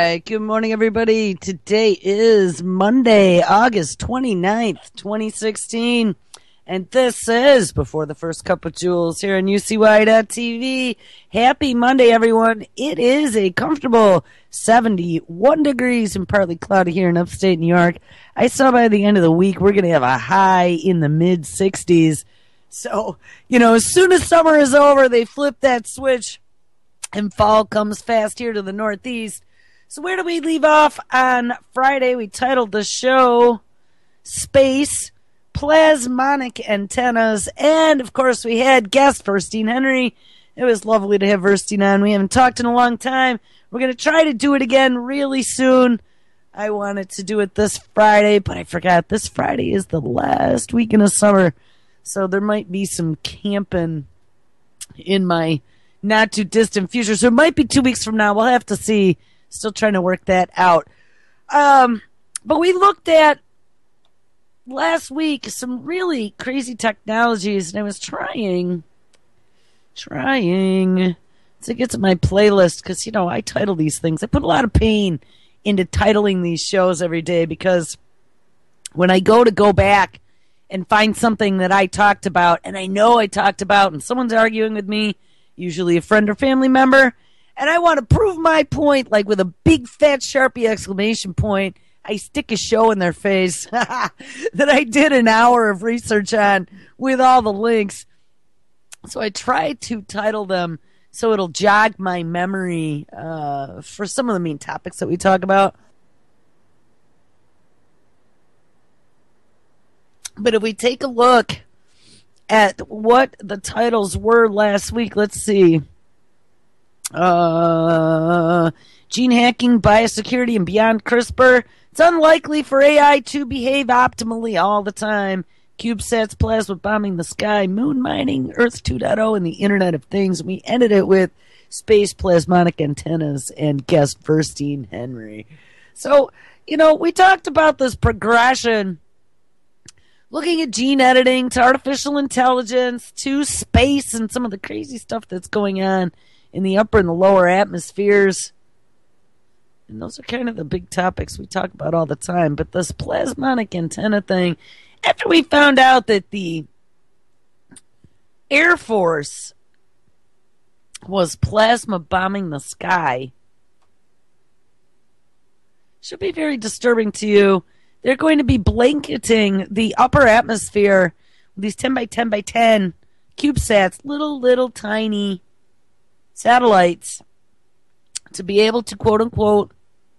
right. Good morning, everybody. Today is Monday, August 29th, 2016. And this is Before the First Cup of Jules here on UCY.TV. Happy Monday, everyone. It is a comfortable 71 degrees and partly cloudy here in upstate New York. I saw by the end of the week we're going to have a high in the mid-60s. So, as soon as summer is over, they flip that switch and fall comes fast here to the Northeast. So where do we leave off on Friday? We titled the show Space, Plasmonic Antennas, and of course we had guest Verstein Henry. It was lovely to have Verstein on. We haven't talked in a long time. We're going to try to do it again really soon. I wanted to do it this Friday, but I forgot this Friday is the last weekend of summer, so there might be some camping in my not too distant future. So it might be 2 weeks from now. We'll have to see. Still trying to work that out. But we looked at last week some really crazy technologies, and I was trying to get to my playlist because, I title these things. I put a lot of pain into titling these shows every day because when I go back and find something that I talked about, and I know I talked about, and someone's arguing with me, usually a friend or family member, and I want to prove my point, like with a big fat Sharpie exclamation point, I stick a show in their face that I did an hour of research on with all the links. So I try to title them so it'll jog my memory for some of the main topics that we talk about. But if we take a look at what the titles were last week, let's see. Gene hacking, biosecurity, and beyond CRISPR. It's unlikely for AI to behave optimally all the time. CubeSats, plasma bombing the sky, moon mining, Earth 2.0, and the Internet of Things. We ended it with space, plasmonic antennas, and guest Verstein Henry. So, we talked about this progression, looking at gene editing to artificial intelligence to space and some of the crazy stuff that's going on in the upper and the lower atmospheres. And those are kind of the big topics we talk about all the time. But this plasmonic antenna thing, after we found out that the Air Force was plasma bombing the sky, should be very disturbing to you. They're going to be blanketing the upper atmosphere with these 10 by 10 by 10 CubeSats, little tiny satellites, to be able to, quote unquote,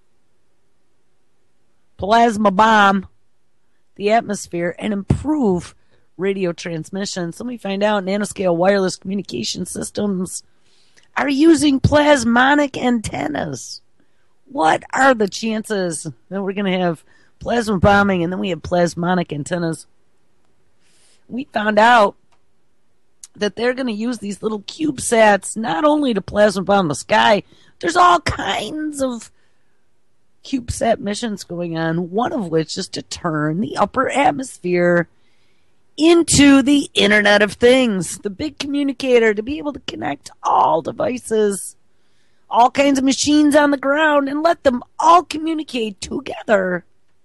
plasma bomb the atmosphere and improve radio transmission. So let me find out nanoscale wireless communication systems are using plasmonic antennas. What are the chances that we're going to have plasma bombing and then we have plasmonic antennas? We found out that they're going to use these little CubeSats not only to plasma bomb the sky. There's all kinds of CubeSat missions going on, one of which is to turn the upper atmosphere into the Internet of Things, the big communicator, to be able to connect all devices, all kinds of machines on the ground, and let them all communicate together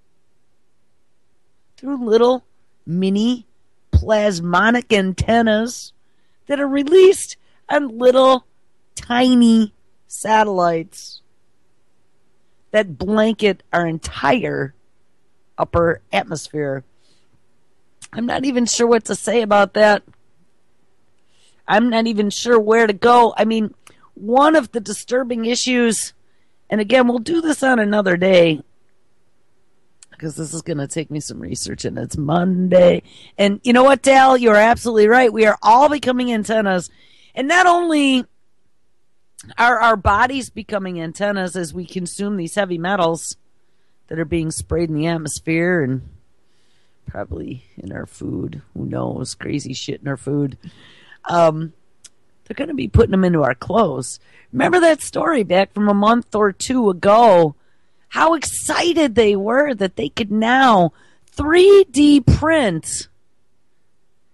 through little mini plasmonic antennas that are released on little tiny satellites that blanket our entire upper atmosphere. I'm not even sure what to say about that. I'm not even sure where to go. I mean, one of the disturbing issues, and again, we'll do this on another day, because this is going to take me some research, and it's Monday. And you know what, Dal? You're absolutely right. We are all becoming antennas. And not only are our bodies becoming antennas as we consume these heavy metals that are being sprayed in the atmosphere and probably in our food. Who knows? Crazy shit in our food. They're going to be putting them into our clothes. Remember that story back from a month or two ago? How excited they were that they could now 3D print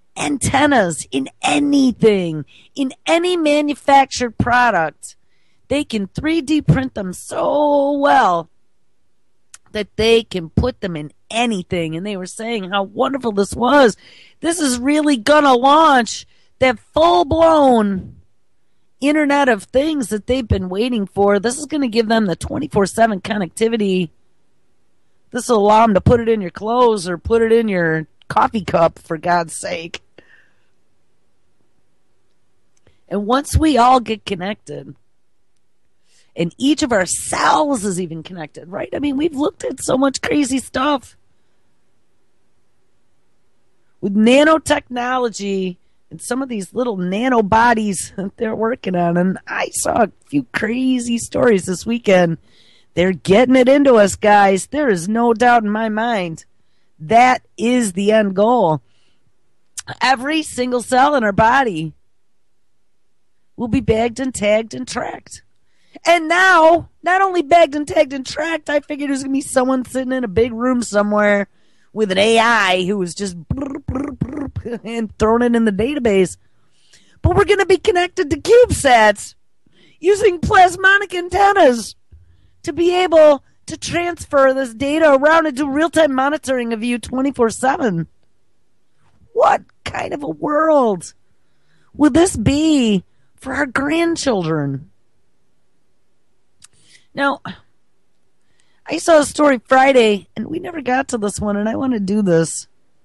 antennas in anything, in any manufactured product They can 3D print them so well that they can put them in anything. And they were saying how wonderful this was. This is really going to launch that full-blown Internet of Things that they've been waiting for. This is going to give them the 24/7 connectivity. This will allow them to put it in your clothes or put it in your coffee cup, for God's sake. And once we all get connected, and each of our cells is even connected, right? I mean, we've looked at so much crazy stuff. With nanotechnology and some of these little nanobodies that they're working on. And I saw a few crazy stories this weekend. They're getting it into us, guys. There is no doubt in my mind. That is the end goal. Every single cell in our body will be bagged and tagged and tracked. And now, not only bagged and tagged and tracked, I figured there's going to be someone sitting in a big room somewhere with an AI who was just and throwing it in the database. But we're going to be connected to CubeSats using plasmonic antennas to be able to transfer this data around and do real-time monitoring of you 24/7. What kind of a world will this be for our grandchildren? Now, I saw a story Friday, and we never got to this one, and I want to do this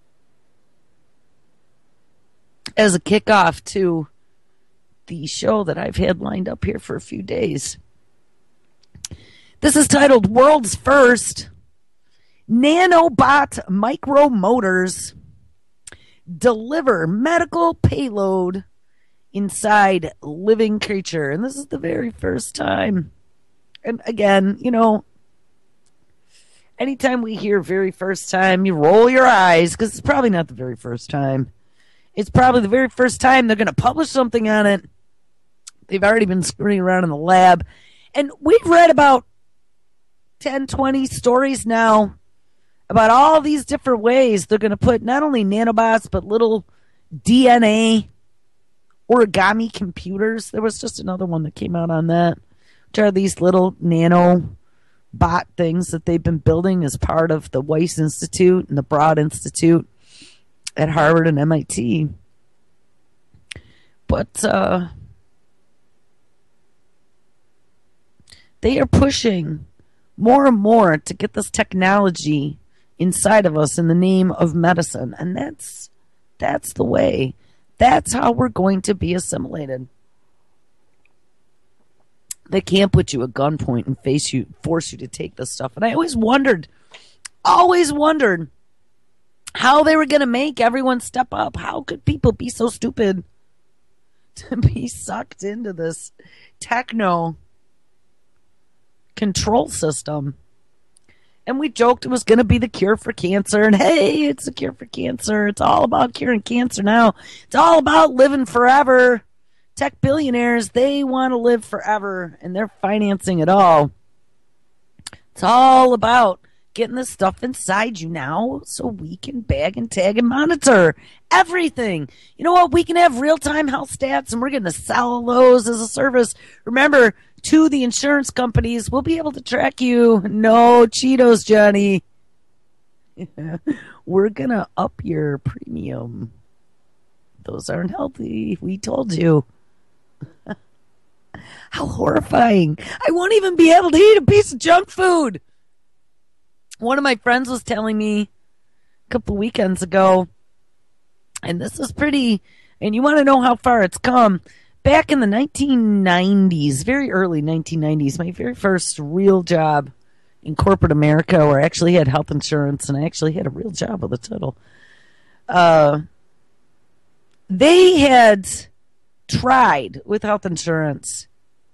as a kickoff to the show that I've had lined up here for a few days. This is titled World's First Nanobot Micromotors Deliver Medical Payload Inside Living Creature. And this is the very first time. And again, you know, anytime we hear very first time, you roll your eyes because it's probably not the very first time. It's probably the very first time they're going to publish something on it. They've already been screwing around in the lab. And we've read about 10, 20 stories now about all these different ways they're going to put not only nanobots, but little DNA origami computers. There was just another one that came out on that. Which are these little nano bot things that they've been building as part of the Weiss Institute and the Broad Institute at Harvard and MIT. But they are pushing more and more to get this technology inside of us in the name of medicine. And that's the way. That's how we're going to be assimilated. They can't put you at gunpoint and force you to take this stuff. And I always wondered how they were going to make everyone step up. How could people be so stupid to be sucked into this techno control system? And we joked it was going to be the cure for cancer. And hey, it's a cure for cancer. It's all about curing cancer now. It's all about living forever. Tech billionaires, they want to live forever, and they're financing it all. It's all about getting this stuff inside you now so we can bag and tag and monitor everything. You know what? We can have real-time health stats, and we're going to sell those as a service. Remember, to the insurance companies, we'll be able to track you. No Cheetos, Johnny. We're going to up your premium. Those aren't healthy. We told you. How horrifying. I won't even be able to eat a piece of junk food. One of my friends was telling me a couple weekends ago, and this is pretty, and you want to know how far it's come. Back in the 1990s, very early 1990s, my very first real job in corporate America, where I actually had health insurance, and I actually had a real job with a title. They had tried with health insurance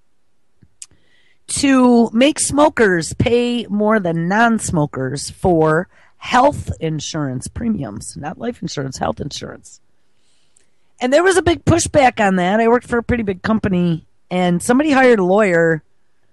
to make smokers pay more than non-smokers for health insurance premiums, not life insurance, health insurance. And there was a big pushback on that. I worked for a pretty big company, and somebody hired a lawyer,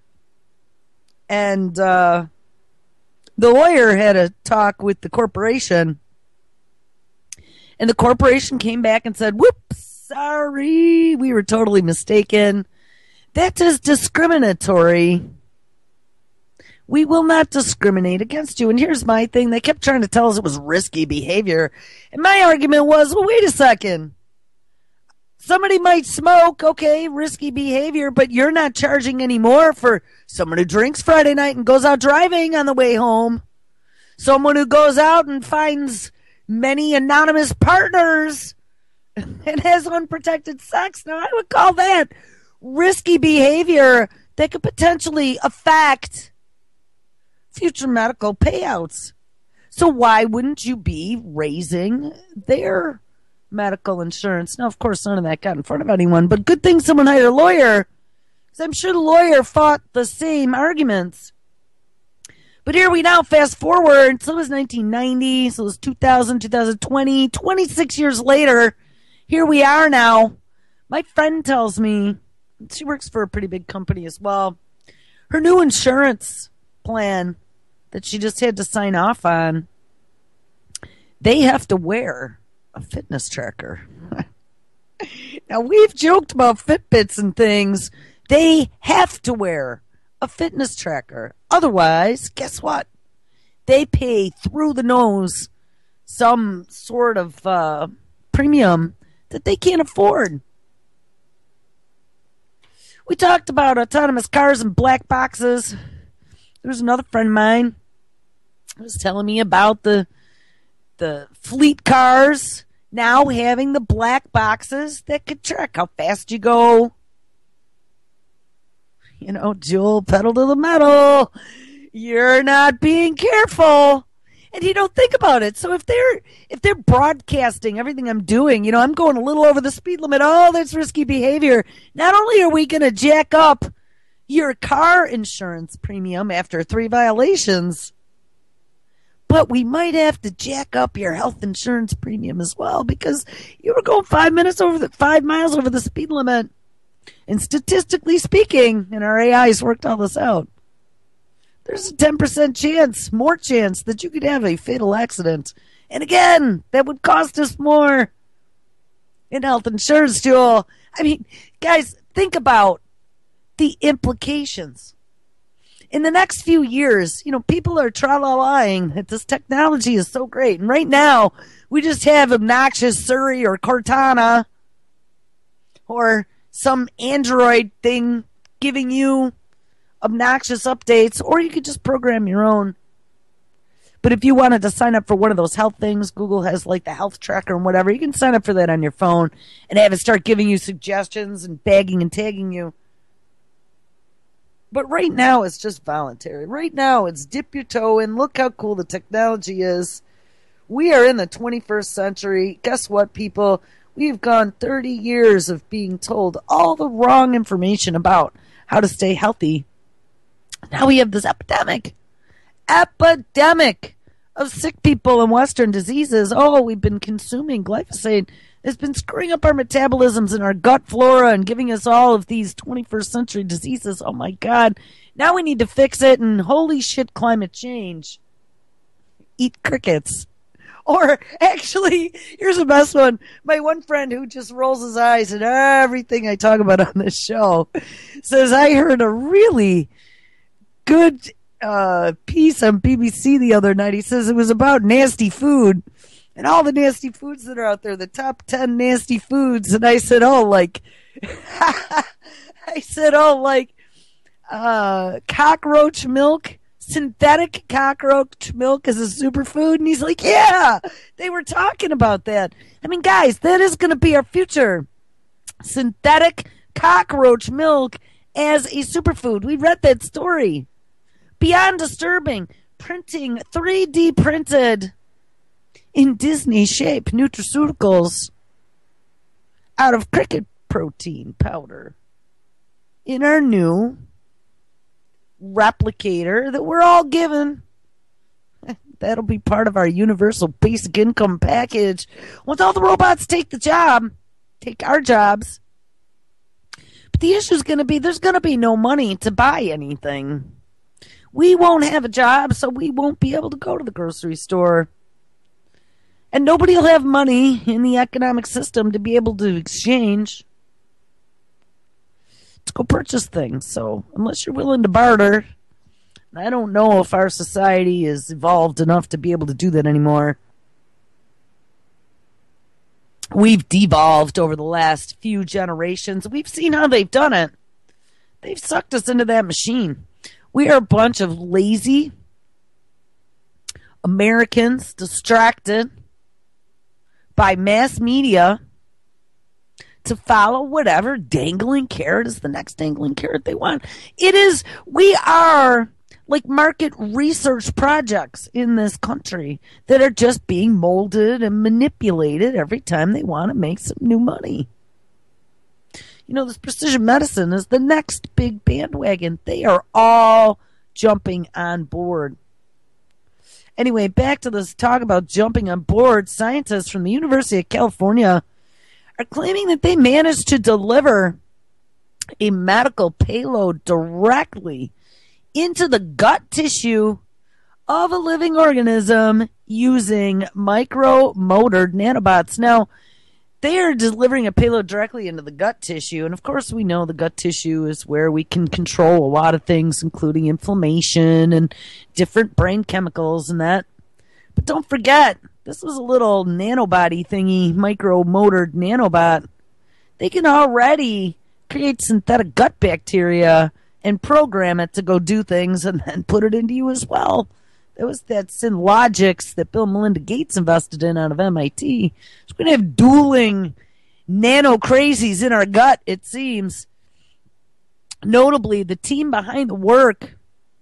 and the lawyer had a talk with the corporation, and the corporation came back and said, whoops, sorry, we were totally mistaken. That is discriminatory. We will not discriminate against you. And here's my thing. They kept trying to tell us it was risky behavior. And my argument was, well, wait a second. Somebody might smoke, okay, risky behavior, but you're not charging any more for someone who drinks Friday night and goes out driving on the way home. Someone who goes out and finds many anonymous partners and has unprotected sex. Now, I would call that risky behavior that could potentially affect future medical payouts. So why wouldn't you be raising their medical insurance? Now, of course, none of that got in front of anyone, but good thing someone hired a lawyer, because I'm sure the lawyer fought the same arguments. But here we now fast forward. So it was 1990, so it was 2000, 2020, 26 years later. Here we are now. My friend tells me, she works for a pretty big company as well, her new insurance plan that she just had to sign off on, they have to wear a fitness tracker. Now, we've joked about Fitbits and things. They have to wear a fitness tracker. Otherwise, guess what? They pay through the nose some sort of premium that they can't afford. We talked about autonomous cars and black boxes. There was another friend of mine who was telling me about the fleet cars now having the black boxes that could track how fast you go. You know, Jewel, pedal to the metal. You're not being careful. And you don't think about it. So if they're broadcasting everything I'm doing, you know, I'm going a little over the speed limit. Oh, that's risky behavior. Not only are we going to jack up your car insurance premium after 3 violations, but we might have to jack up your health insurance premium as well, because you were going 5 miles over the speed limit. And statistically speaking, and our AI's worked all this out, there's a 10% more chance that you could have a fatal accident. And again, that would cost us more in health insurance, Jewel. I mean, guys, think about the implications. In the next few years, you know, people are tra-la-laing that this technology is so great. And right now, we just have obnoxious Siri or Cortana or some Android thing giving you obnoxious updates, or you could just program your own. But if you wanted to sign up for one of those health things, Google has like the health tracker and whatever, you can sign up for that on your phone and have it start giving you suggestions and bagging and tagging you. But right now, it's just voluntary. Right now, it's dip your toe in. Look how cool the technology is. We are in the 21st century. Guess what, people? We've gone 30 years of being told all the wrong information about how to stay healthy. Now we have this epidemic of sick people and Western diseases. Oh, we've been consuming glyphosate. It's been screwing up our metabolisms and our gut flora and giving us all of these 21st century diseases. Oh my God. Now we need to fix it, and holy shit, climate change. Eat crickets. Or actually, here's the best one. My one friend who just rolls his eyes at everything I talk about on this show says, I heard a really good piece on BBC the other night. He says it was about nasty food and all the nasty foods that are out there, the top 10 nasty foods. And I said, cockroach milk. Synthetic cockroach milk is a superfood. And he's like, yeah, they were talking about that. I mean, guys, that is going to be our future. Synthetic cockroach milk as a superfood. We read that story. Beyond disturbing, printing 3D printed in Disney shape nutraceuticals out of cricket protein powder in our new replicator that we're all given. That'll be part of our universal basic income package. Once all the robots take our jobs. But the issue is going to be there's going to be no money to buy anything. We won't have a job, so we won't be able to go to the grocery store. And nobody will have money in the economic system to be able to exchange. to go purchase things. So unless you're willing to barter, I don't know if our society is evolved enough to be able to do that anymore. We've devolved over the last few generations. We've seen how they've done it. They've sucked us into that machine. We are a bunch of lazy Americans distracted by mass media to follow whatever dangling carrot is the next dangling carrot they want. We are like market research projects in this country that are just being molded and manipulated every time they want to make some new money. You know, this precision medicine is the next big bandwagon. They are all jumping on board. Anyway, back to this talk about jumping on board. Scientists from the University of California are claiming that they managed to deliver a medical payload directly into the gut tissue of a living organism using micro-motored nanobots. Now, they are delivering a payload directly into the gut tissue, and of course we know the gut tissue is where we can control a lot of things, including inflammation and different brain chemicals and that. But don't forget, this was a little nanobody thingy, micro-motored nanobot. They can already create synthetic gut bacteria and program it to go do things and then put it into you as well. It was that Synlogics that Bill and Melinda Gates invested in out of MIT. So we're going to have dueling nano crazies in our gut, it seems. Notably, the team behind the work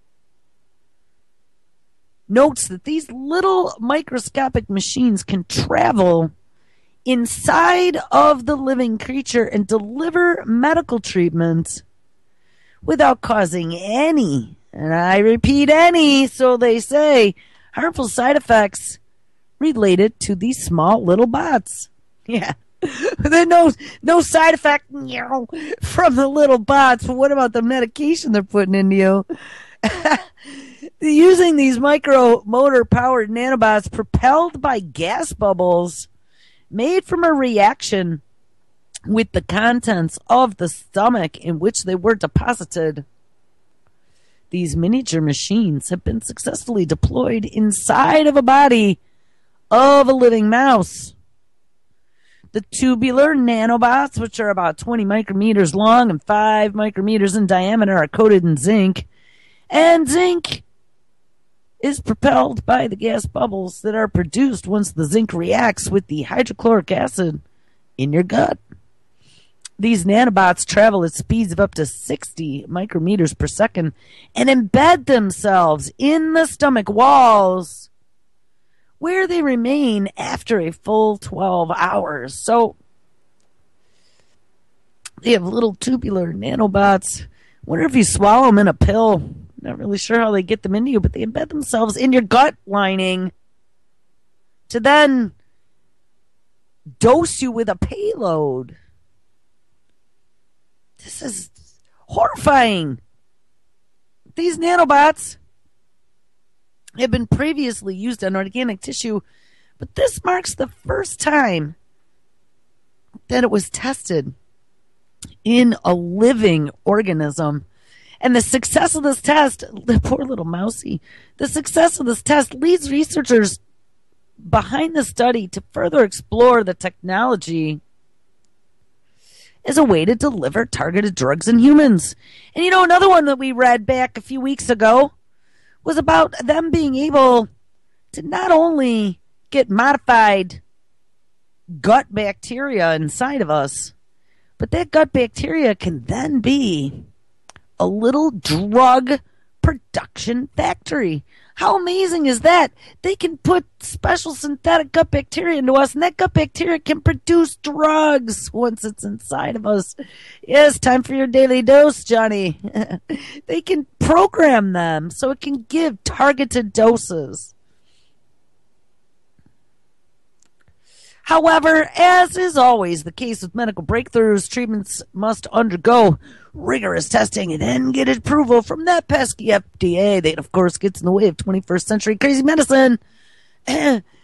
notes that these little microscopic machines can travel inside of the living creature and deliver medical treatment without causing any, and I repeat any, so they say, harmful side effects related to these small little bots. Yeah. There's no side effect from the little bots, but what about the medication they're putting into you? Using these micro-motor powered nanobots propelled by gas bubbles made from a reaction with the contents of the stomach in which they were deposited. These miniature machines have been successfully deployed inside of a body of a living mouse. The tubular nanobots, which are about 20 micrometers long and 5 micrometers in diameter, are coated in zinc. And zinc is propelled by the gas bubbles that are produced once the zinc reacts with the hydrochloric acid in your gut. These nanobots travel at speeds of up to 60 micrometers per second and embed themselves in the stomach walls, where they remain after a full 12 hours. So they have little tubular nanobots. Wonder if you swallow them in a pill. Not really sure how they get them into you, but they embed themselves in your gut lining to then dose you with a payload. This is horrifying. These nanobots have been previously used on organic tissue, but this marks the first time that it was tested in a living organism. And the success of this test, the poor little mousey, the success of this test leads researchers behind the study to further explore the technology as a way to deliver targeted drugs in humans. And you know, another one that we read back a few weeks ago was about them being able to not only get modified gut bacteria inside of us, but that gut bacteria can then be a little drug production factory. How amazing is that? They can put special synthetic gut bacteria into us, and that gut bacteria can produce drugs once it's inside of us. Yes, time for your daily dose, Johnny. They can program them so it can give targeted doses. However, as is always the case with medical breakthroughs, treatments must undergo rigorous testing and then get approval from that pesky FDA that, of course, gets in the way of 21st century crazy medicine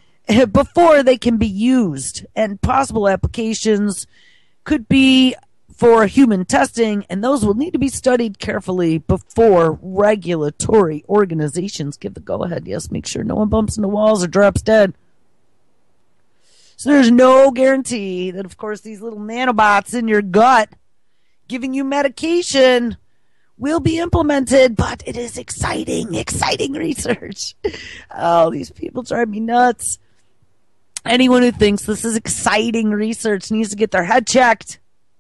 before they can be used. And possible applications could be for human testing, and those will need to be studied carefully before regulatory organizations give the go-ahead. Yes, make sure no one bumps into walls or drops dead. So there's no guarantee that, of course, these little nanobots in your gut giving you medication will be implemented, but it is exciting research. Oh, these people drive me nuts. Anyone who thinks this is exciting research needs to get their head checked.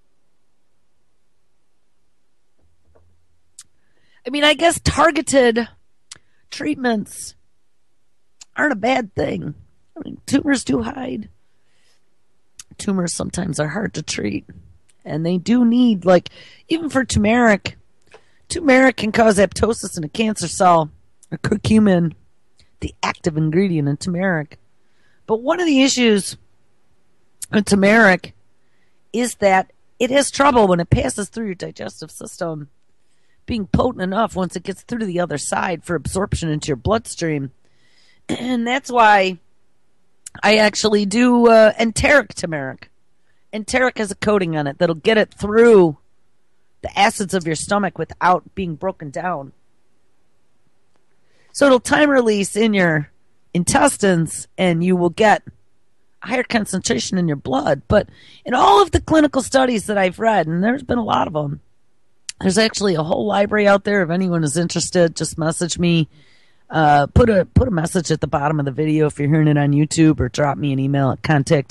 I mean, I guess targeted treatments aren't a bad thing. I mean, tumors do hide. Tumors sometimes are hard to treat. And they do need, like, even for turmeric can cause apoptosis in a cancer cell, or curcumin, the active ingredient in turmeric. But one of the issues with turmeric is that it has trouble when it passes through your digestive system being potent enough once it gets through to the other side for absorption into your bloodstream. And that's why I actually do enteric turmeric. Enteric has a coating on it that'll get it through the acids of your stomach without being broken down. So it'll time release in your intestines, and you will get a higher concentration in your blood. But in all of the clinical studies that I've read, and there's been a lot of them, there's actually a whole library out there. If anyone is interested, just message me. Put a message at the bottom of the video if you're hearing it on YouTube, or drop me an email at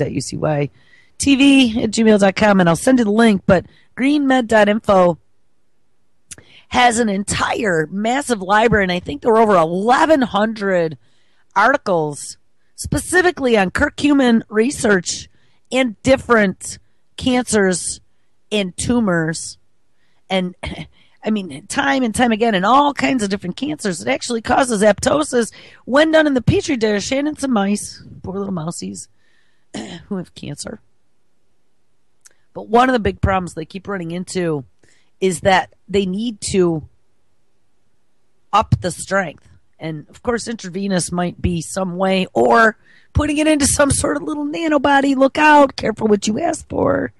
contact@ucytv@gmail.com, and I'll send you the link. But greenmed.info has an entire massive library, and I think there were over 1,100 articles specifically on curcumin research and different cancers and tumors. And I mean, time and time again, in all kinds of different cancers, it actually causes apoptosis when done in the petri dish and in some mice, poor little mousies, who have cancer. But one of the big problems they keep running into is that they need to up the strength. And, of course, intravenous might be some way, or putting it into some sort of little nanobody. Look out. Careful what you ask for.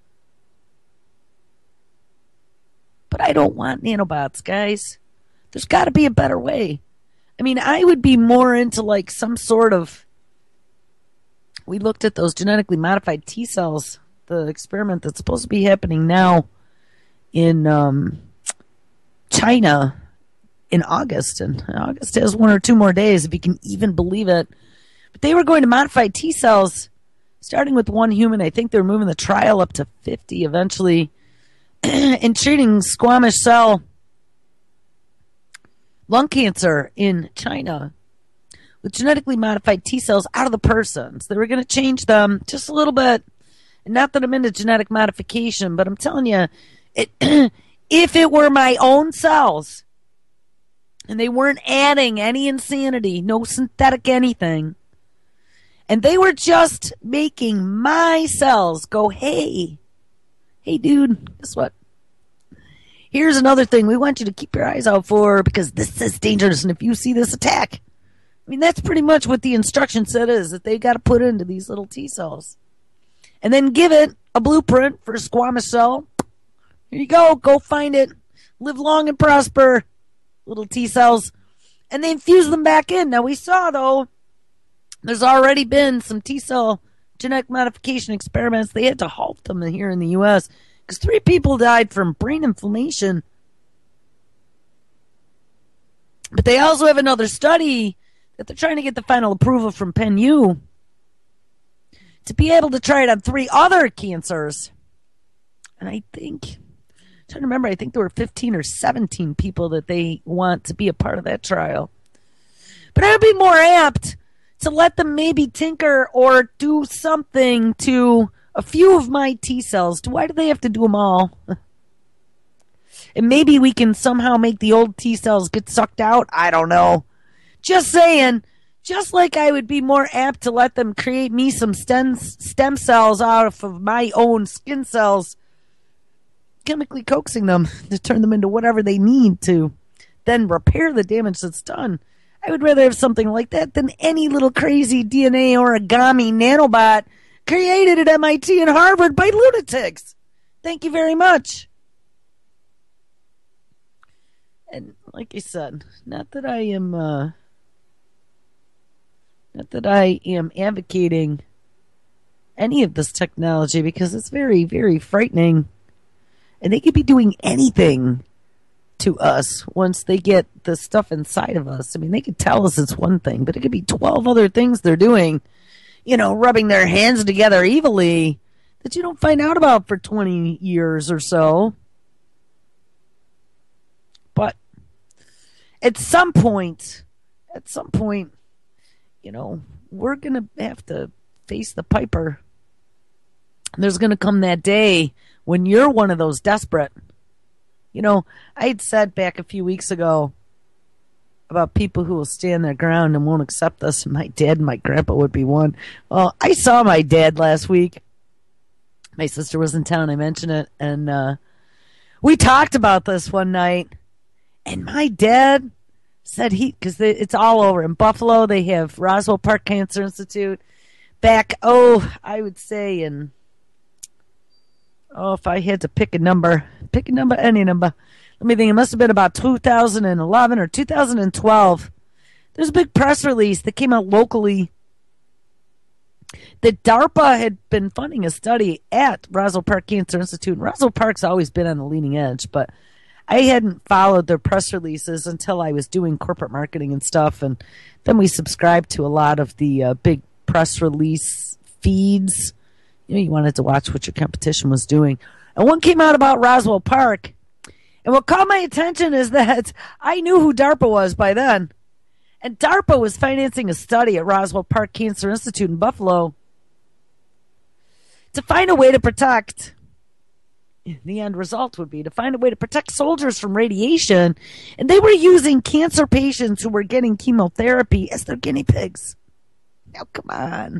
But I don't want nanobots, guys. There's got to be a better way. I mean, I would be more into like some sort of... We looked at those genetically modified T cells, the experiment that's supposed to be happening now in China in August. And August has 1 or 2 more days, if you can even believe it. But they were going to modify T cells, starting with 1 human. I think they're moving the trial up to 50 eventually. And treating squamous cell lung cancer in China with genetically modified T cells out of the person. So they were going to change them just a little bit. And not that I'm into genetic modification, but I'm telling you, if it were my own cells and they weren't adding any insanity, no synthetic anything, and they were just making my cells go, hey, dude, guess what? Here's another thing we want you to keep your eyes out for, because this is dangerous, and if you see this, attack. I mean, that's pretty much what the instruction set is, that they got to put into these little T cells. And then give it a blueprint for a squamous cell. Here you go find it. Live long and prosper, little T cells. And they infuse them back in. Now, we saw, though, there's already been some T cell genetic modification experiments. They had to halt them here in the U.S. because 3 people died from brain inflammation. But they also have another study that they're trying to get the final approval from PenU to be able to try it on 3 other cancers. And I think, I'm trying to remember, I think there were 15 or 17 people that they want to be a part of that trial. But I would be more apt to let them maybe tinker or do something to a few of my T cells. Why do they have to do them all? And maybe we can somehow make the old T cells get sucked out. I don't know. Just saying. Just like I would be more apt to let them create me some stem cells out of my own skin cells, chemically coaxing them to turn them into whatever they need to then repair the damage that's done. I would rather have something like that than any little crazy DNA origami nanobot created at MIT and Harvard by lunatics. Thank you very much. And like I said, not that I am advocating any of this technology because it's very, very frightening. And they could be doing anything to us once they get the stuff inside of us. I mean, they could tell us it's one thing, but it could be 12 other things they're doing, rubbing their hands together evilly that you don't find out about for 20 years or so. But at some point, we're going to have to face the piper. There's going to come that day when you're one of those desperate. I had said back a few weeks ago about people who will stand their ground and won't accept this. My dad and my grandpa would be one. Well, I saw my dad last week. My sister was in town. I mentioned it. And we talked about this one night. And my dad said because it's all over. In Buffalo, they have Roswell Park Cancer Institute. Back, I would say if I had to pick a number, any number. Let me think. It must have been about 2011 or 2012. There's a big press release that came out locally that DARPA had been funding a study at Roswell Park Cancer Institute. And Roswell Park's always been on the leading edge, but I hadn't followed their press releases until I was doing corporate marketing and stuff. And then we subscribed to a lot of the big press release feeds. You wanted to watch what your competition was doing. And one came out about Roswell Park. And what caught my attention is that I knew who DARPA was by then. And DARPA was financing a study at Roswell Park Cancer Institute in Buffalo to find a way to protect. The end result would be to find a way to protect soldiers from radiation. And they were using cancer patients who were getting chemotherapy as their guinea pigs. Now, come on.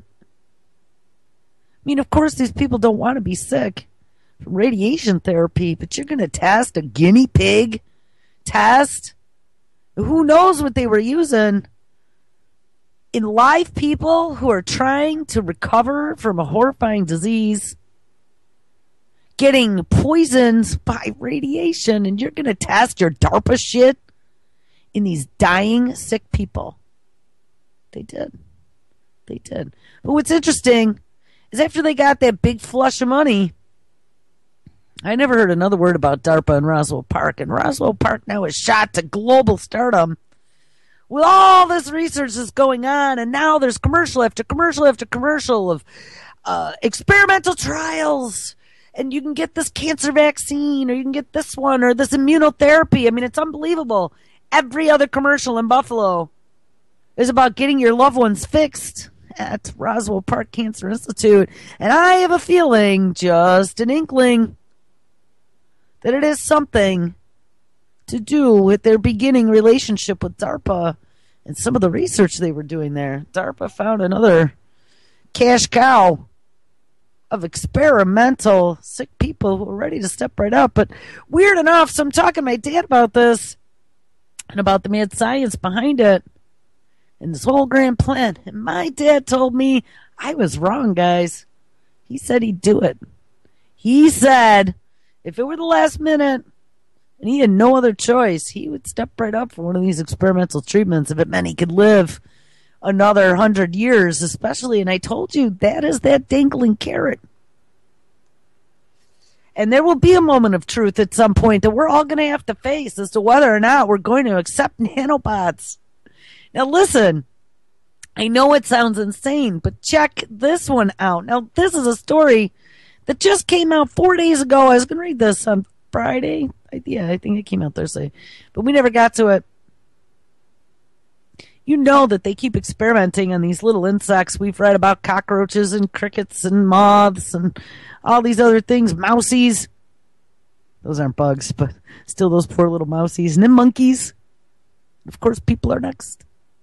I mean, of course, these people don't want to be sick from radiation therapy, but you're going to test a guinea pig test? Who knows what they were using in live people who are trying to recover from a horrifying disease, getting poisoned by radiation, and you're going to test your DARPA shit in these dying, sick people. They did. But what's interesting is after they got that big flush of money, I never heard another word about DARPA and Roswell Park. And Roswell Park now is shot to global stardom with all this research that's going on. And now there's commercial after commercial after commercial of experimental trials. And you can get this cancer vaccine, or you can get this one, or this immunotherapy. I mean, it's unbelievable. Every other commercial in Buffalo is about getting your loved ones fixed at Roswell Park Cancer Institute. And I have a feeling, just an inkling, that it has something to do with their beginning relationship with DARPA and some of the research they were doing there. DARPA found another cash cow of experimental sick people who are ready to step right up. But weird enough, so I'm talking to my dad about this and about the mad science behind it and this whole grand plan. And my dad told me I was wrong, guys. He said he'd do it. He said if it were the last minute and he had no other choice, he would step right up for one of these experimental treatments if it meant he could live another 100 years, especially. And I told you, that is that dangling carrot. And there will be a moment of truth at some point that we're all going to have to face as to whether or not we're going to accept nanobots. Now listen, I know it sounds insane, but check this one out. Now this is a story that just came out 4 days ago. I was going to read this on Friday. Yeah, I think it came out Thursday, but we never got to it. You know that they keep experimenting on these little insects. We've read about cockroaches and crickets and moths and all these other things. Mousies. Those aren't bugs, but still those poor little mousies. And then monkeys. Of course, people are next.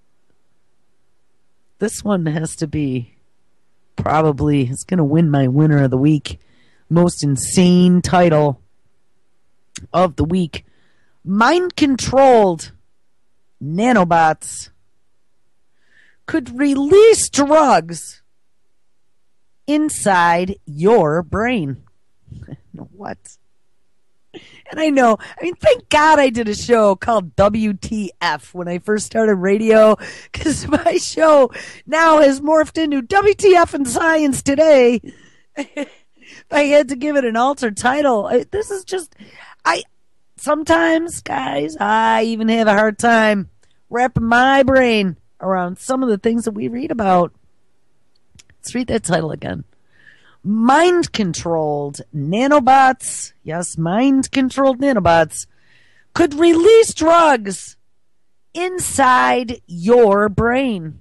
This one has to be probably, it's going to win my winner of the week. Most insane title of the week. Mind-controlled nanobots could release drugs inside your brain. What? And I know, thank God I did a show called WTF when I first started radio, because my show now has morphed into WTF and Science Today. If I had to give it an altered title, this is just, sometimes, guys, I even have a hard time wrapping my brain around some of the things that we read about. Let's read that title again. Mind-controlled nanobots, yes, mind-controlled nanobots, could release drugs inside your brain.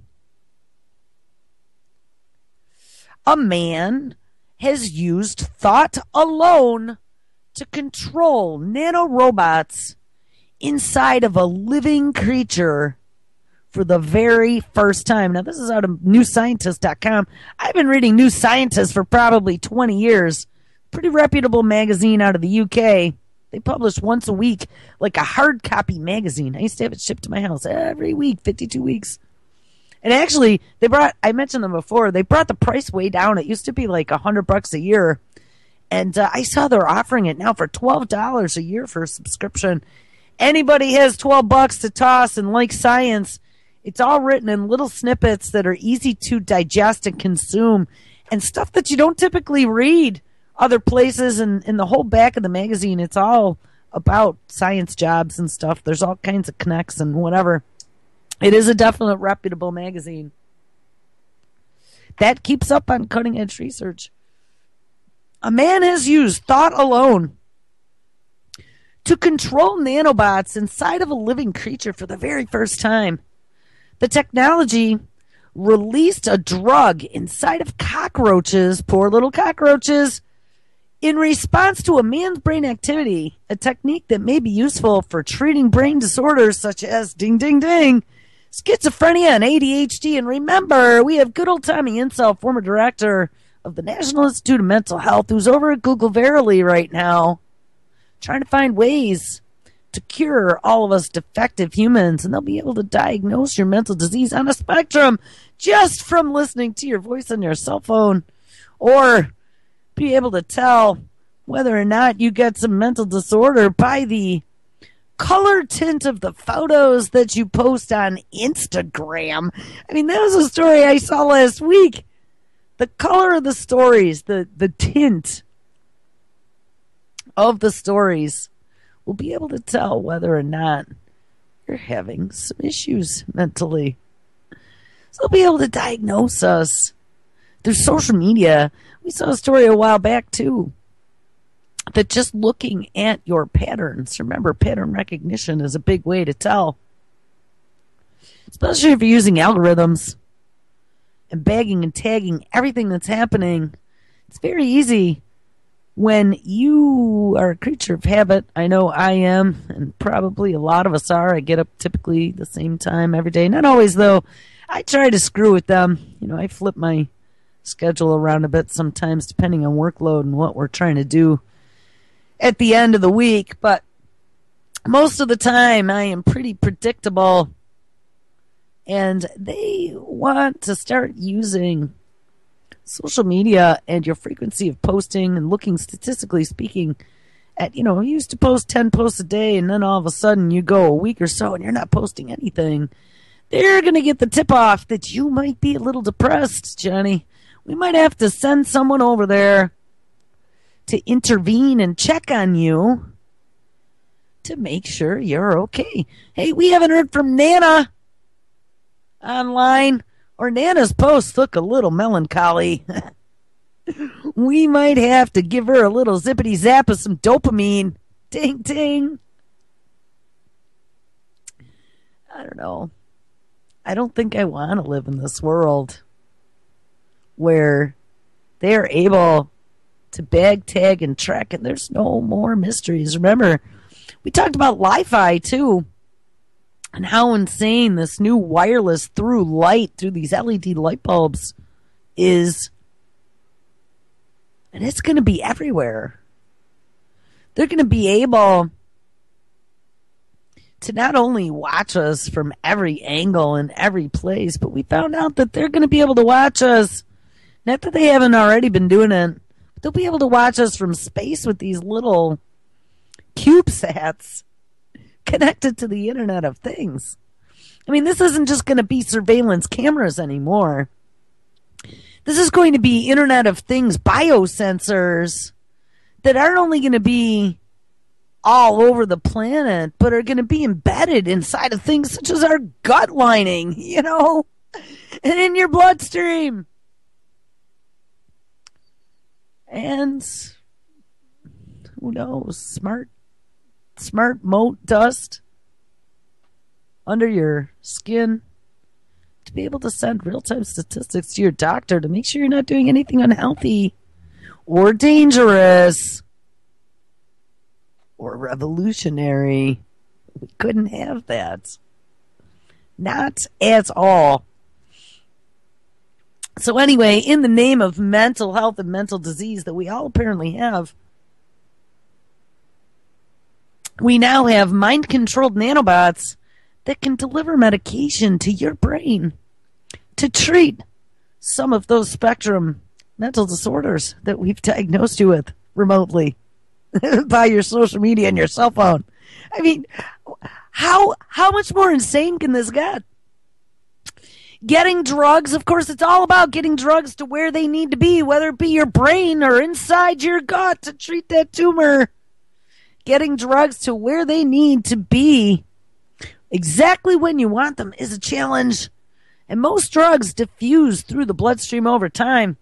A man has used thought alone to control nanorobots inside of a living creature for the very first time. Now, this is out of newscientist.com. I've been reading New Scientist for probably 20 years. Pretty reputable magazine out of the UK. They publish once a week, like a hard copy magazine. I used to have it shipped to my house every week, 52 weeks. And actually, I mentioned them before, they brought the price way down. It used to be like $100 a year. And I saw they're offering it now for $12 a year for a subscription. Anybody has $12 to toss and like science, it's all written in little snippets that are easy to digest and consume, and stuff that you don't typically read other places. And in the whole back of the magazine, it's all about science jobs and stuff. There's all kinds of connects and whatever. It is a definite reputable magazine that keeps up on cutting edge research. A man has used thought alone to control nanobots inside of a living creature for the very first time. The technology released a drug inside of cockroaches, poor little cockroaches, in response to a man's brain activity, a technique that may be useful for treating brain disorders such as, ding, ding, ding, schizophrenia and ADHD. And remember, we have good old Tommy Insel, former director of the National Institute of Mental Health, who's over at Google Verily right now, trying to find ways to cure all of us defective humans, and they'll be able to diagnose your mental disease on a spectrum just from listening to your voice on your cell phone, or be able to tell whether or not you get some mental disorder by the color tint of the photos that you post on Instagram. That was a story I saw last week. The color of the stories, the tint of the stories will be able to tell whether or not you're having some issues mentally. So they'll be able to diagnose us through social media. We saw a story a while back, too, that just looking at your patterns, remember, pattern recognition is a big way to tell, especially if you're using algorithms and bagging and tagging everything that's happening. It's very easy when you are a creature of habit. I know I am, and probably a lot of us are. I get up typically the same time every day. Not always, though. I try to screw with them. I flip my schedule around a bit sometimes, depending on workload and what we're trying to do at the end of the week. But most of the time, I am pretty predictable. And they want to start using social media and your frequency of posting and looking, statistically speaking, at, you used to post 10 posts a day, and then all of a sudden you go a week or so and you're not posting anything. They're going to get the tip off that you might be a little depressed, Johnny. We might have to send someone over there to intervene and check on you to make sure you're okay. Hey, we haven't heard from Nana online, or Nana's posts look a little melancholy. We might have to give her a little zippity zap of some dopamine. Ding, ding. I don't know. I don't think I want to live in this world where they're able to bag, tag, and track, and there's no more mysteries. Remember, we talked about Li-Fi, too, and how insane this new wireless through light, through these LED light bulbs is. And it's going to be everywhere. They're going to be able to not only watch us from every angle and every place, but we found out that they're going to be able to watch us. Not that they haven't already been doing it, but They'll be able to watch us from space with these little CubeSats connected to the Internet of Things. I mean, this isn't just going to be surveillance cameras anymore. This is going to be Internet of Things biosensors that aren't only going to be all over the planet, but are going to be embedded inside of things such as our gut lining, and in your bloodstream. And who knows, smart moat dust under your skin to be able to send real-time statistics to your doctor to make sure you're not doing anything unhealthy or dangerous or revolutionary. We couldn't have that. Not at all. So anyway, in the name of mental health and mental disease that we all apparently have, we now have mind-controlled nanobots that can deliver medication to your brain to treat some of those spectrum mental disorders that we've diagnosed you with remotely by your social media and your cell phone. I mean, how much more insane can this get? Getting drugs, of course, it's all about getting drugs to where they need to be, whether it be your brain or inside your gut to treat that tumor. Getting drugs to where they need to be exactly when you want them is a challenge. And most drugs diffuse through the bloodstream over time.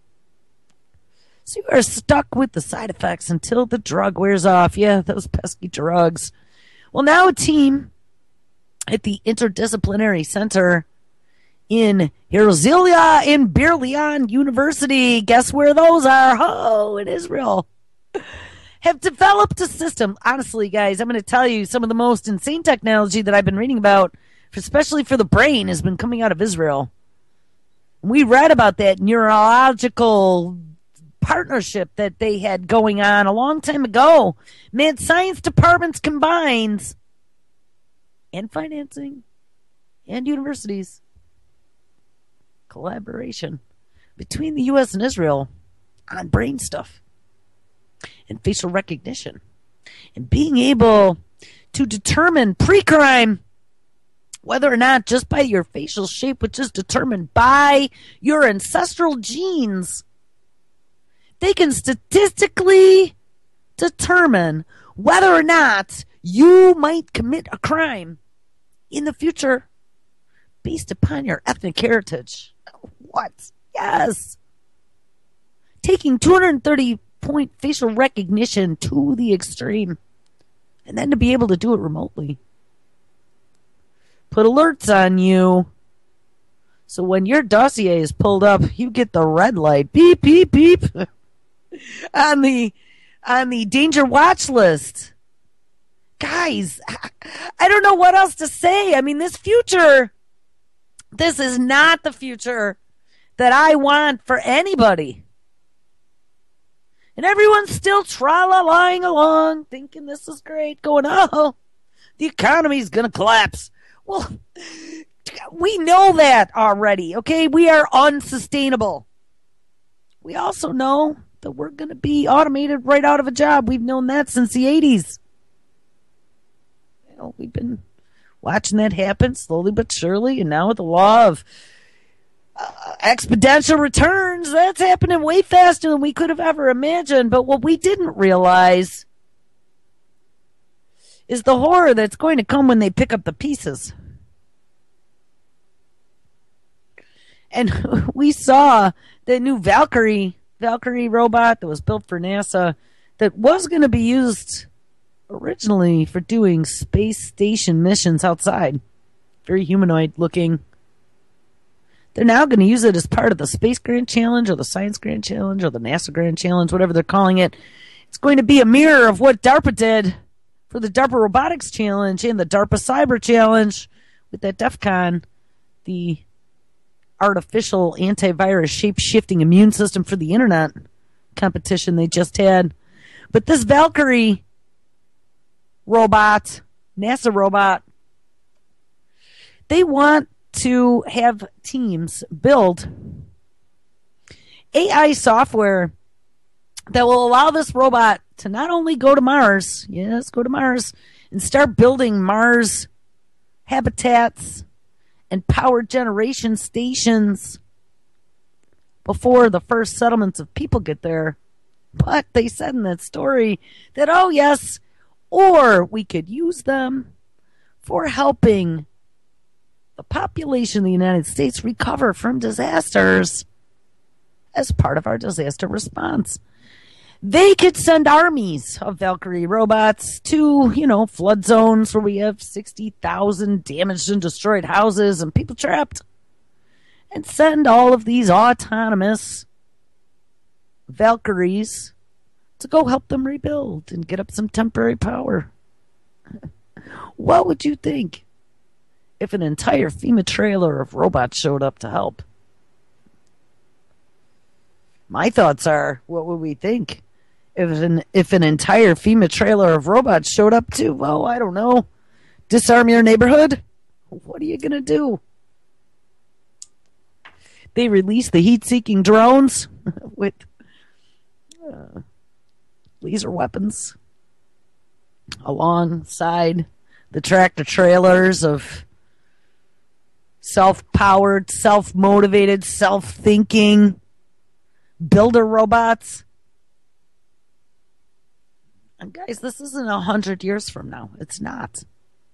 So you are stuck with the side effects until the drug wears off. Yeah, those pesky drugs. Well, now a team at the Interdisciplinary Center in Herzliya in Ber-Ilan University, guess where those are? Oh, in Israel. Have developed a system. Honestly, guys, I'm going to tell you some of the most insane technology that I've been reading about, especially for the brain, has been coming out of Israel. We read about that neurological partnership that they had going on a long time ago. Mad science departments combined, and financing, and universities. Collaboration between the U.S. and Israel on brain stuff and facial recognition and being able to determine pre-crime whether or not just by your facial shape, which is determined by your ancestral genes, they can statistically determine whether or not you might commit a crime in the future based upon your ethnic heritage. What? Yes. Taking 230-point facial recognition to the extreme. And then to be able to do it remotely. Put alerts on you. So when your dossier is pulled up, you get the red light. Beep, beep, beep. on the danger watch list. Guys, I don't know what else to say. I mean, this is not the future that I want for anybody. And everyone's still tra-la-lying along, thinking this is great, going, oh, the economy's going to collapse. Well, we know that already, okay? We are unsustainable. We also know that we're going to be automated right out of a job. We've known that since the 80s. We've been watching that happen slowly but surely, and now with the law of exponential returns, that's happening way faster than we could have ever imagined. But what we didn't realize is the horror that's going to come when they pick up the pieces. And we saw the new Valkyrie robot that was built for NASA that was going to be used originally for doing space station missions outside. Very humanoid looking. They're now going to use it as part of the Space Grand Challenge or the Science Grand Challenge or the NASA Grand Challenge, whatever they're calling it. It's going to be a mirror of what DARPA did for the DARPA Robotics Challenge and the DARPA Cyber Challenge with that DEF CON, the artificial antivirus shape-shifting immune system for the internet competition they just had. But this Valkyrie robot, NASA robot, they want to have teams build AI software that will allow this robot to not only go to Mars, yes, go to Mars, and start building Mars habitats and power generation stations before the first settlements of people get there. But they said in that story that, oh yes, or we could use them for helping the population of the United States recover from disasters as part of our disaster response. They could send armies of Valkyrie robots to, flood zones where we have 60,000 damaged and destroyed houses and people trapped, and send all of these autonomous Valkyries to go help them rebuild and get up some temporary power. What would you think if an entire FEMA trailer of robots showed up to help? My thoughts are, what would we think if an entire FEMA trailer of robots showed up to, well, I don't know, disarm your neighborhood? What are you going to do? They released the heat-seeking drones with laser weapons alongside the tractor trailers of self-powered, self-motivated, self-thinking builder robots. And guys, this isn't 100 years from now. It's not.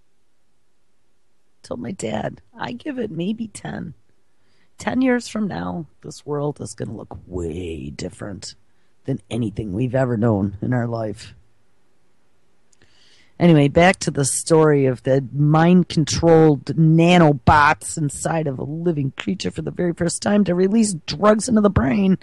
I told my dad, I give it maybe 10. 10 years from now, this world is going to look way different than anything we've ever known in our life. Anyway, back to the story of the mind-controlled nanobots inside of a living creature for the very first time to release drugs into the brain.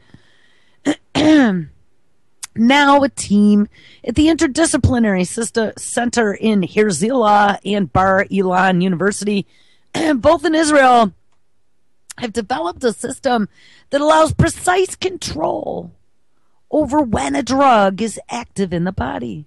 Now a team at the Interdisciplinary Center in Herzliya and Bar Ilan University, both in Israel, have developed a system that allows precise control over when a drug is active in the body.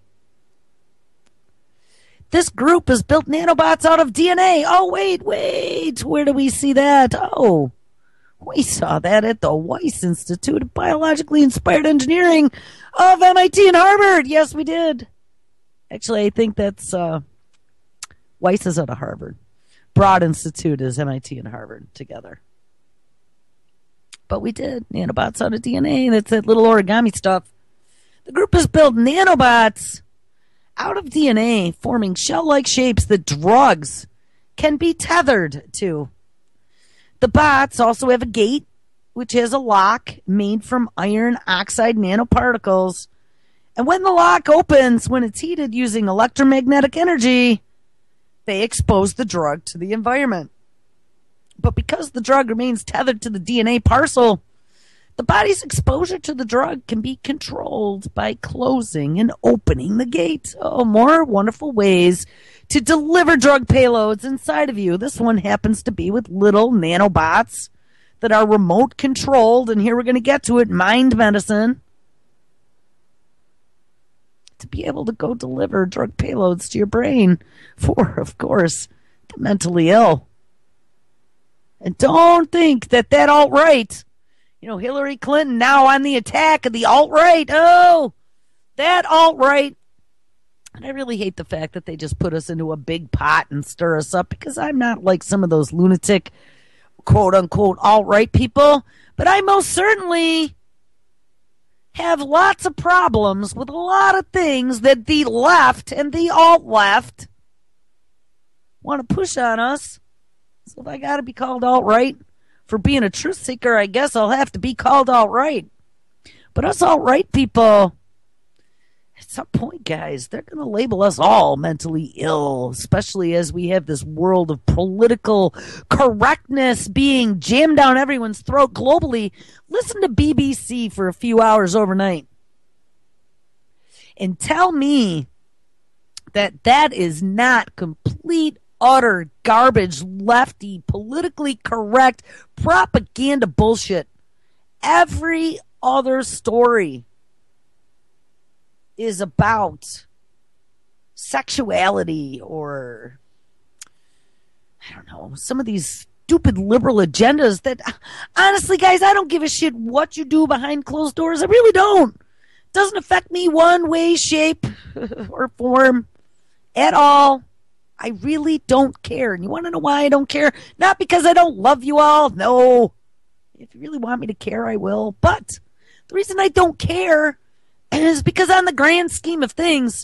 This group has built nanobots out of DNA. Oh, wait. Where do we see that? Oh, we saw that at the Weiss Institute of Biologically Inspired Engineering of MIT and Harvard. Yes, we did. Actually, I think that's Weiss is out of Harvard. Broad Institute is MIT and Harvard together. But we did nanobots out of DNA. That's that little origami stuff. The group has built nanobots out of DNA, forming shell-like shapes that drugs can be tethered to. The bots also have a gate, which has a lock made from iron oxide nanoparticles. And when the lock opens, when it's heated using electromagnetic energy, they expose the drug to the environment. But because the drug remains tethered to the DNA parcel, the body's exposure to the drug can be controlled by closing and opening the gate. Oh, more wonderful ways to deliver drug payloads inside of you. This one happens to be with little nanobots that are remote controlled. And here we're going to get to it, mind medicine. To be able to go deliver drug payloads to your brain for, of course, the mentally ill. And don't think that alt-right, Hillary Clinton now on the attack of the alt-right. Oh, that alt-right. And I really hate the fact that they just put us into a big pot and stir us up, because I'm not like some of those lunatic, quote-unquote, alt-right people. But I most certainly have lots of problems with a lot of things that the left and the alt-left want to push on us. So if I got to be called alt-right for being a truth seeker, I guess I'll have to be called alt-right. But us alt-right people, at some point, guys, they're going to label us all mentally ill, especially as we have this world of political correctness being jammed down everyone's throat globally. Listen to BBC for a few hours overnight and tell me that that is not complete, utter garbage, lefty, politically correct propaganda bullshit. Every other story is about sexuality or, I don't know, some of these stupid liberal agendas that, honestly, guys, I don't give a shit what you do behind closed doors. I really don't. Doesn't affect me one way, shape, or form at all. I really don't care. And you want to know why I don't care? Not because I don't love you all. No. If you really want me to care, I will. But the reason I don't care is because on the grand scheme of things,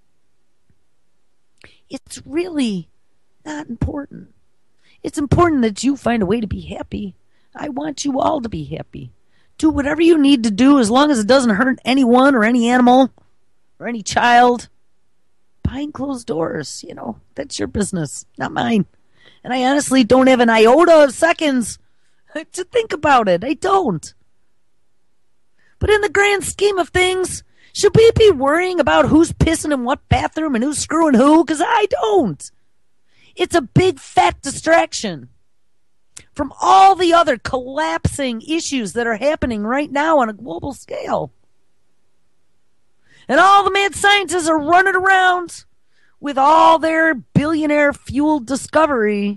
it's really not important. It's important that you find a way to be happy. I want you all to be happy. Do whatever you need to do as long as it doesn't hurt anyone or any animal or any child. Behind closed doors, that's your business, not mine. And I honestly don't have an iota of seconds to think about it. I don't. But in the grand scheme of things, should we be worrying about who's pissing in what bathroom and who's screwing who? Because I don't. It's a big fat distraction from all the other collapsing issues that are happening right now on a global scale. And all the mad scientists are running around with all their billionaire-fueled discovery,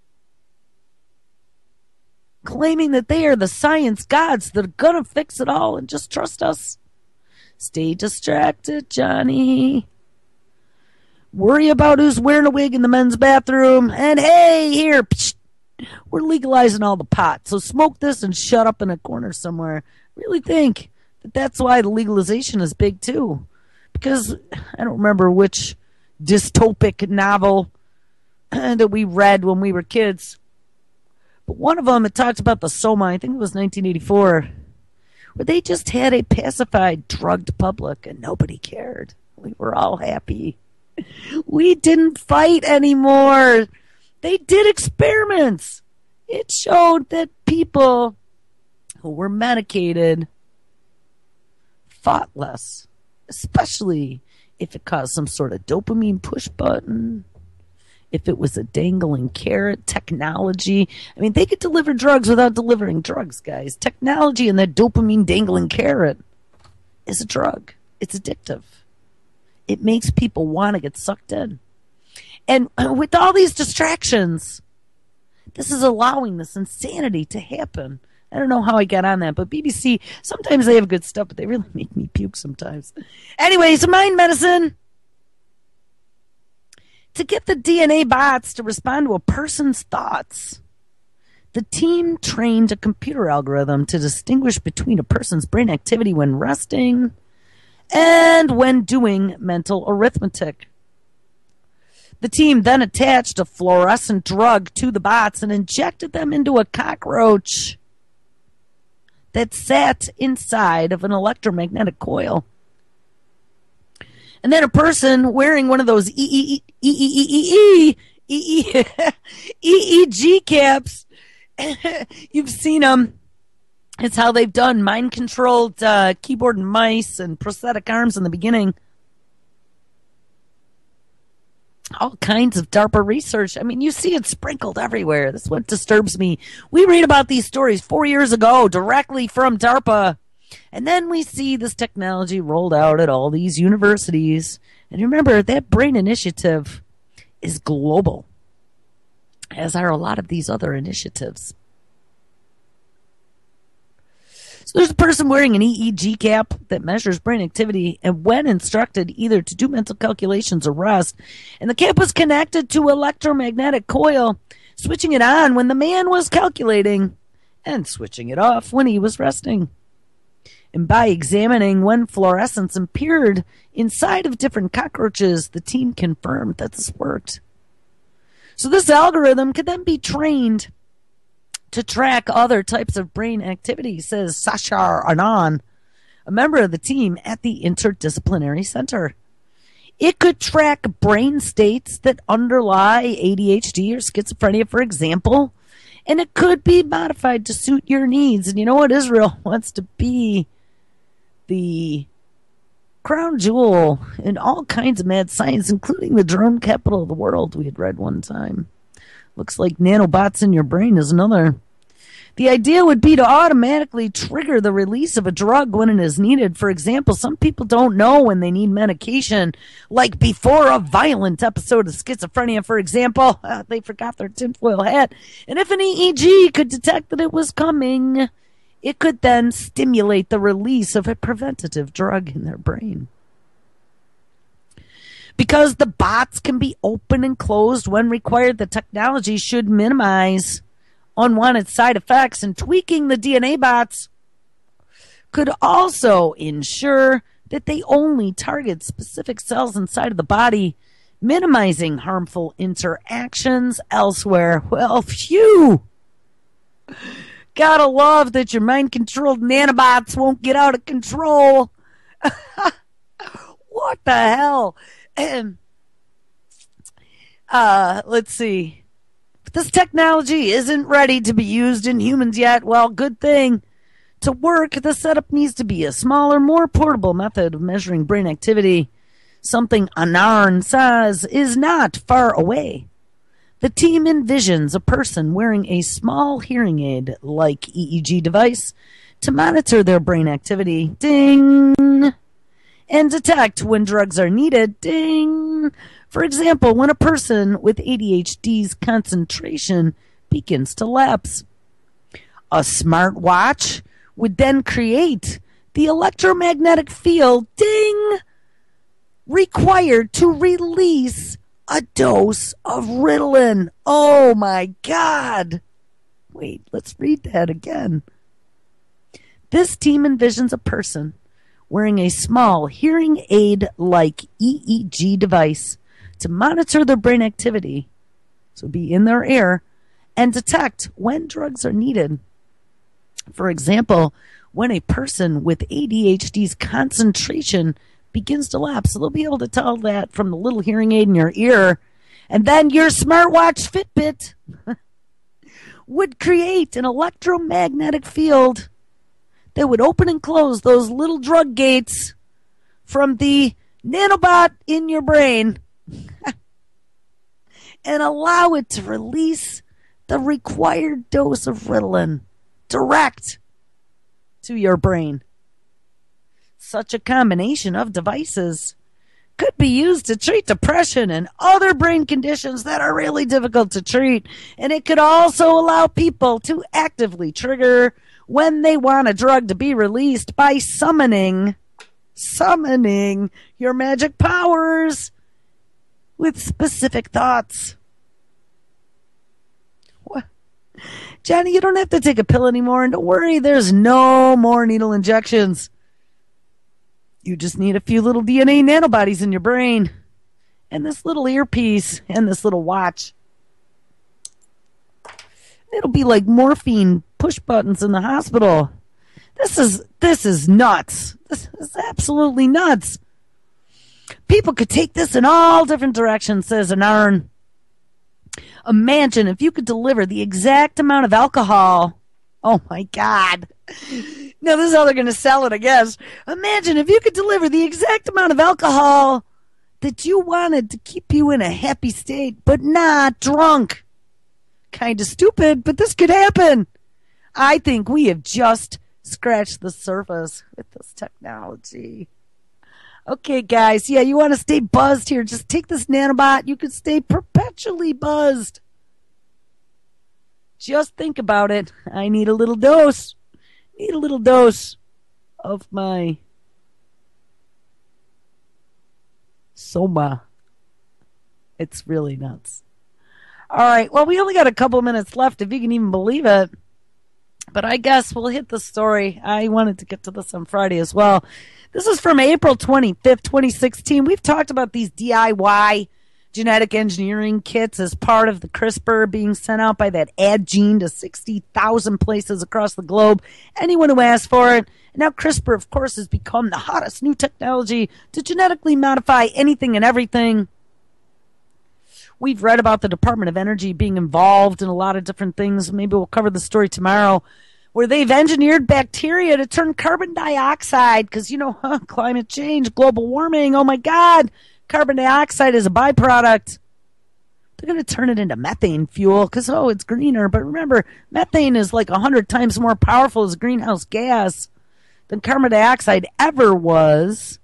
claiming that they are the science gods that are going to fix it all and just trust us. Stay distracted, Johnny. Worry about who's wearing a wig in the men's bathroom. And hey, here, psh, we're legalizing all the pot. So smoke this and shut up in a corner somewhere. Really think that's why the legalization is big too. Because I don't remember which dystopic novel that we read when we were kids. But one of them, it talked about the Soma, I think it was 1984, where they just had a pacified, drugged public and nobody cared. We were all happy. We didn't fight anymore. They did experiments. It showed that people who were medicated fought less, especially if it caused some sort of dopamine push button, if it was a dangling carrot technology. I mean, they could deliver drugs without delivering drugs, guys. Technology and that dopamine dangling carrot is a drug. It's addictive. It makes people want to get sucked in. And with all these distractions, this is allowing this insanity to happen. I don't know how I got on that, but BBC, sometimes they have good stuff, but they really make me puke sometimes. Anyways, mind medicine. To get the DNA bots to respond to a person's thoughts, the team trained a computer algorithm to distinguish between a person's brain activity when resting and when doing mental arithmetic. The team then attached a fluorescent drug to the bots and injected them into a cockroach that sat inside of an electromagnetic coil. And then a person wearing one of those EEG caps, you've seen them. It's how they've done mind-controlled keyboard and mice and prosthetic arms in the beginning. All kinds of DARPA research. I mean, you see it sprinkled everywhere. That's what disturbs me. We read about these stories 4 years ago directly from DARPA. And then we see this technology rolled out at all these universities. And remember, that BRAIN initiative is global, as are a lot of these other initiatives. So there's a person wearing an EEG cap that measures brain activity and when instructed either to do mental calculations or rest. And the cap was connected to electromagnetic coil, switching it on when the man was calculating and switching it off when he was resting. And by examining when fluorescence appeared inside of different cockroaches, the team confirmed that this worked. So this algorithm could then be trained to track other types of brain activity, says Sashar Anand, a member of the team at the Interdisciplinary Center. It could track brain states that underlie ADHD or schizophrenia, for example, and it could be modified to suit your needs. And you know what? Israel wants to be the crown jewel in all kinds of mad science, including the drone capital of the world, we had read one time. Looks like nanobots in your brain is another. The idea would be to automatically trigger the release of a drug when it is needed. For example, some people don't know when they need medication, like before a violent episode of schizophrenia, for example. They forgot their tinfoil hat. And if an EEG could detect that it was coming, it could then stimulate the release of a preventative drug in their brain. Because the bots can be open and closed when required, the technology should minimize unwanted side effects, and tweaking the DNA bots could also ensure that they only target specific cells inside of the body, minimizing harmful interactions elsewhere. Well, phew! Gotta love that your mind-controlled nanobots won't get out of control. What the hell? Let's see. This technology isn't ready to be used in humans yet. Well, good thing. To work, the setup needs to be a smaller, more portable method of measuring brain activity. Something Anarn says is not far away. The team envisions a person wearing a small hearing aid like EEG device to monitor their brain activity. Ding! And detect when drugs are needed. Ding! For example, when a person with ADHD's concentration begins to lapse. A smartwatch would then create the electromagnetic field, ding, required to release a dose of Ritalin. Oh my God. Wait, let's read that again. This team envisions a person wearing a small hearing aid-like EEG device to monitor their brain activity, so be in their ear, and detect when drugs are needed. For example, when a person with ADHD's concentration begins to lapse, so they'll be able to tell that from the little hearing aid in your ear, and then your smartwatch Fitbit would create an electromagnetic field that would open and close those little drug gates from the nanobot in your brain and allow it to release the required dose of Ritalin direct to your brain. Such a combination of devices could be used to treat depression and other brain conditions that are really difficult to treat. And it could also allow people to actively trigger when they want a drug to be released by summoning your magic powers with specific thoughts. What? Johnny, you don't have to take a pill anymore, and don't worry, there's no more needle injections. You just need a few little DNA nanobodies in your brain, and this little earpiece, and this little watch. It'll be like morphine push buttons in the hospital. This is nuts. This is absolutely nuts. People could take this in all different directions, says Anarn. Imagine if you could deliver the exact amount of alcohol. Oh my God. Now this is how they're going to sell it, I guess. Imagine if you could deliver the exact amount of alcohol that you wanted to keep you in a happy state, but not drunk. Kind of stupid, but this could happen. I think we have just scratched the surface with this technology. Okay, guys. Yeah, you want to stay buzzed here. Just take this nanobot. You can stay perpetually buzzed. Just think about it. I need a little dose. Need a little dose of my Soma. It's really nuts. All right. Well, we only got a couple minutes left, if you can even believe it. But I guess we'll hit the story. I wanted to get to this on Friday as well. This is from April 25th, 2016. We've talked about these DIY genetic engineering kits as part of the CRISPR being sent out by that Addgene to 60,000 places across the globe. Anyone who asked for it. And now CRISPR, of course, has become the hottest new technology to genetically modify anything and everything. We've read about the Department of Energy being involved in a lot of different things. Maybe we'll cover the story tomorrow, where they've engineered bacteria to turn carbon dioxide, because, climate change, global warming, oh my God, carbon dioxide is a byproduct. They're going to turn it into methane fuel because, it's greener. But remember, methane is like 100 times more powerful as a greenhouse gas than carbon dioxide ever was.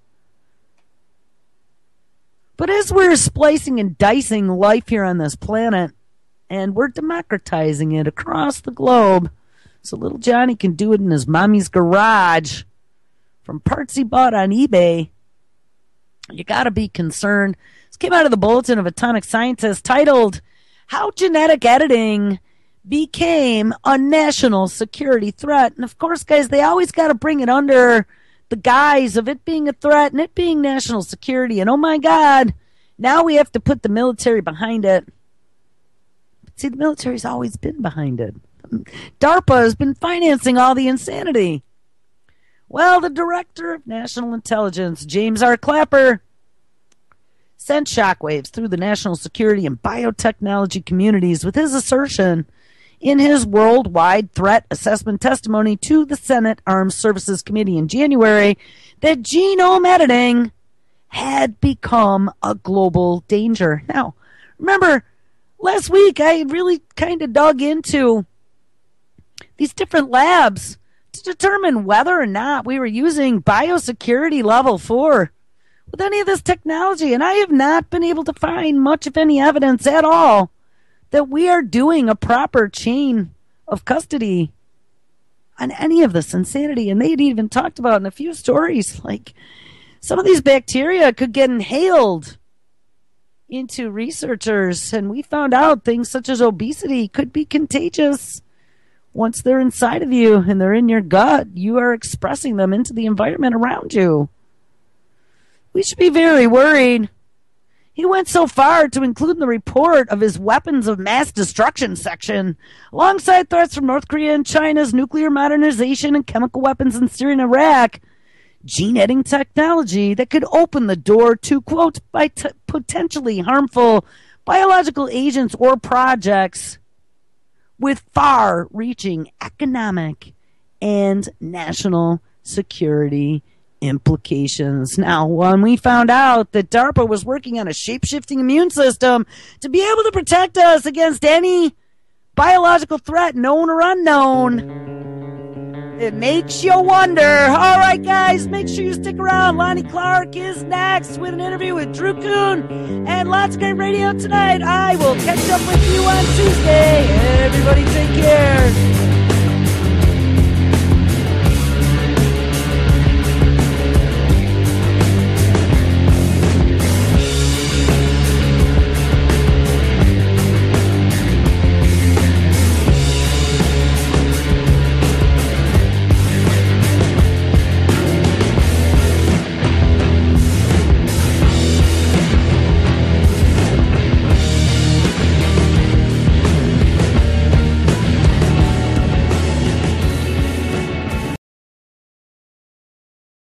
But as we're splicing and dicing life here on this planet, and we're democratizing it across the globe, So little Johnny can do it in his mommy's garage from parts he bought on eBay. You got to be concerned. This came out of the Bulletin of Atomic Scientists titled, How Genetic Editing Became a National Security Threat. And of course, guys, they always got to bring it under the guise of it being a threat and it being national security. And oh my God, now we have to put the military behind it. See, the military's always been behind it. DARPA has been financing all the insanity. Well, the Director of National Intelligence, James R. Clapper, sent shockwaves through the national security and biotechnology communities with his assertion in his worldwide threat assessment testimony to the Senate Armed Services Committee in January that genome editing had become a global danger. Now, remember, last week I really kind of dug into these different labs to determine whether or not we were using biosecurity level 4 with any of this technology. And I have not been able to find much of any evidence at all that we are doing a proper chain of custody on any of this insanity. And they'd even talked about in a few stories, like some of these bacteria could get inhaled into researchers. And we found out things such as obesity could be contagious. Once they're inside of you and they're in your gut, you are expressing them into the environment around you. We should be very worried. He went so far to include in the report of his weapons of mass destruction section, alongside threats from North Korea and China's nuclear modernization and chemical weapons in Syria and Iraq, gene editing technology that could open the door to, quote, potentially harmful biological agents or projects with far-reaching economic and national security implications. Now, when we found out that DARPA was working on a shape-shifting immune system to be able to protect us against any biological threat, known or unknown, it makes you wonder. All right, guys, make sure you stick around. Lonnie Clark is next with an interview with Drew Kuhn and lots of great radio tonight. I will catch up with you on Tuesday. Everybody take care.